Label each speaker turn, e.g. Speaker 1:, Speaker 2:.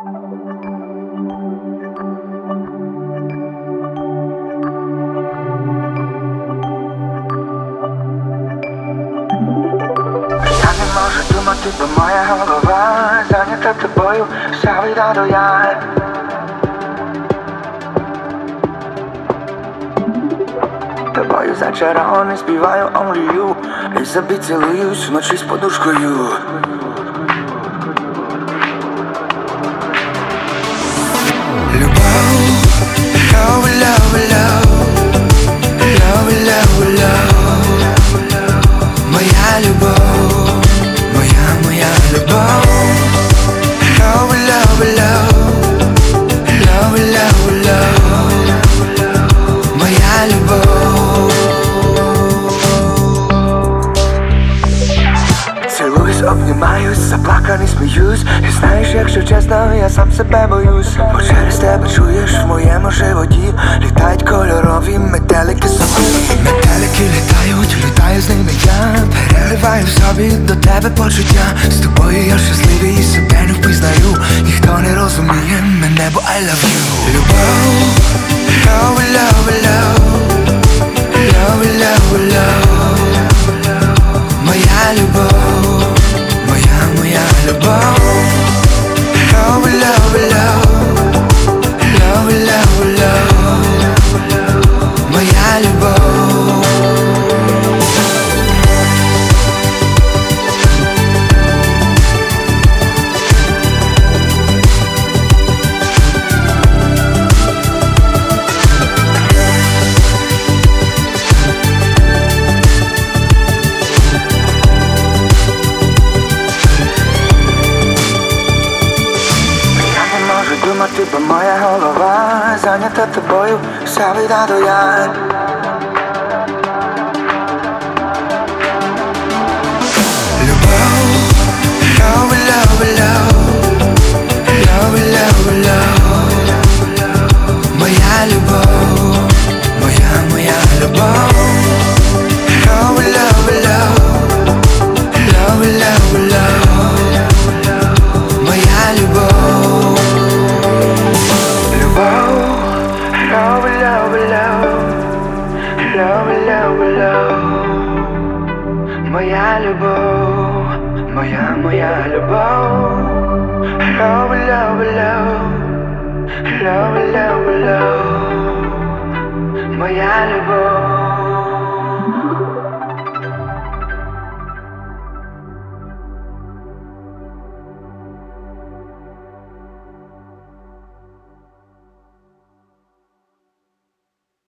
Speaker 1: Я не можу думати, бо моя голова зайнята тобою, вся vida до я. Тобою зачарований, співаю only you. І собі цілуюсь вночі з подушкою. Любов, love, love, love, love, love, love. Моя любов, моя любов. Love, love, love, love, love, love. Моя любов. Цілуюсь, обнімаюсь, заплаканий сміюсь. І знаєш, якщо чесно, я сам себе боюсь. Бо через тебе чуєш в моєму животі літають кольорові метелики собі. Метелики літають, літаю з ними я. Переливаю собі до тебе почуття. З тобою я щасливий і себе не впізнаю. Ніхто не розуміє мене, бо I love you. Любов, love, love, love, love, love, love. Моя любов, моя любов. Love, love, love, love, love, love. Моя любов. Думати, бо моя голова зайнята тобою, вся vida до я. Любов, love, love, love, love, love, love. Моя любов, моя любов. Love, love, love, love, love, love. Моя любов. Love, love, love, love, love, love. Моя любов, моя любов. Love, love, love, love, love, love. Моя любов.